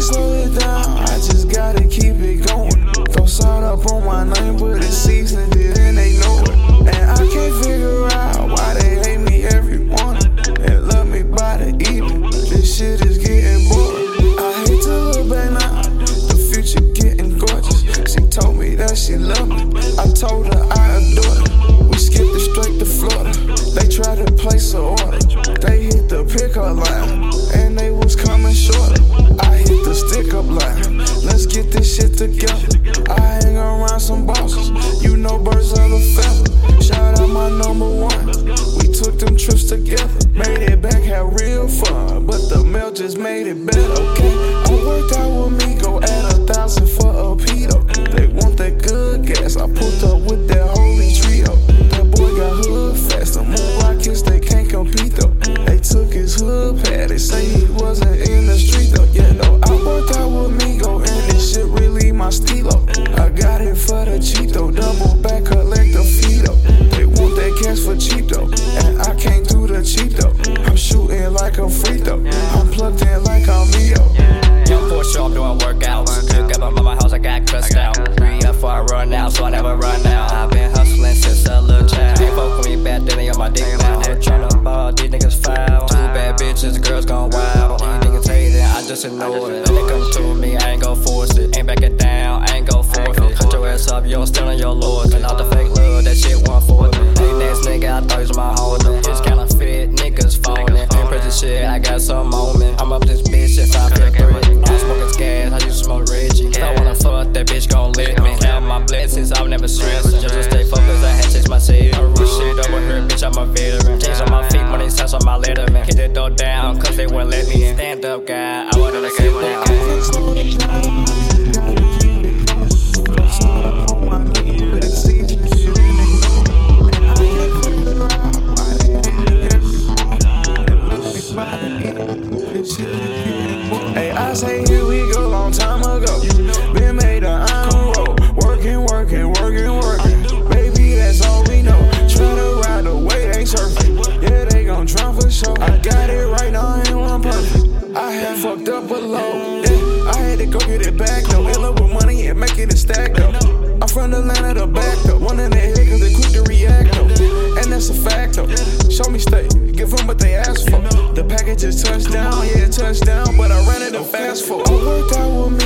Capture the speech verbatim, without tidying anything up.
can't slow it down, I just gotta keep it going. Throw salt up on my name, but it's seasoned it and they know it. And I can't figure out why they hate me every morning and love me by the evening. This shit is getting boring. I hate to look back now, the future getting gorgeous. She told me that she loved me, I told her I adored her. We skipped it straight to Florida, they tried to place an order. They hit the pickup line, and they was coming shorter. I hit the stick up line, let's get this shit together. I hang around some bosses, you know birds of a feather. Shout out my number one, we took them trips together. Made it back, had real fun, but the mail just made it better, okay? I worked out with me, go add a thousand for a pedo. They want that good gas, I pulled up with that holy trio. That boy got hood fast, the move rockets, they can't compete though. They took his hood pad, they say he wasn't in the street though. Yeah, though, I worked out with me, go and this shit really my stilo. I got it for the cheap though, double back, collect the fee though. They want that cash for cheap though, and I can't do the cheap though. I'm shooting like a free throw, I'm plugged in like I'm Leo. Young for sure, I'm doing workouts. Took up my house, I got cussed out. Before I run out, so I never run out. I've been hustling since a little child. Ain't fuck with me back then, they on my dick now. I'm tryna ball, these niggas foul. Two bad bitches, girls gone wild. These niggas hating, I just ignore it. When they come to me, I ain't gon' force it. Ain't backing down, I ain't gon' forfeit. Cut your ass up, you don't stand on your lords. And all the fake love, that shit one for me. Hey, next nigga, I thought he was my holder. It's kinda fit, niggas phoning. Ain't pretty shit, I got some moment. I'm up this bitch if I feel three. I'm smoking gas, I used to smoke Reggie. If I wanna fuck, that bitch gon' let me. Count my blessings, I'm never stressing. Just to stay focused, I had to chase my city. I rush shit over here, bitch, I'm a veteran. Change on my feet, money sounds on my letterman. Hit that door down, cause they wouldn't let me in. Stand up, guy, I wanna let it down. Hey, I say here we go, long time ago. Been made a iron roll, working, working, working, working. Baby, that's all we know. Try to ride the way they surfing. Yeah, they gon' drown for sure. I got it right now, ain't one perfect. I had fucked up a load. Yeah, I had to go get it back though. End up with money and make it a stack though. I'm from the land of the back though. One in the head cause they quick to react though. And that's a fact though. Show me stay, give them what they ask for. The package is touchdown, yeah, touchdown, but I ran it a fast for. I worked out with me.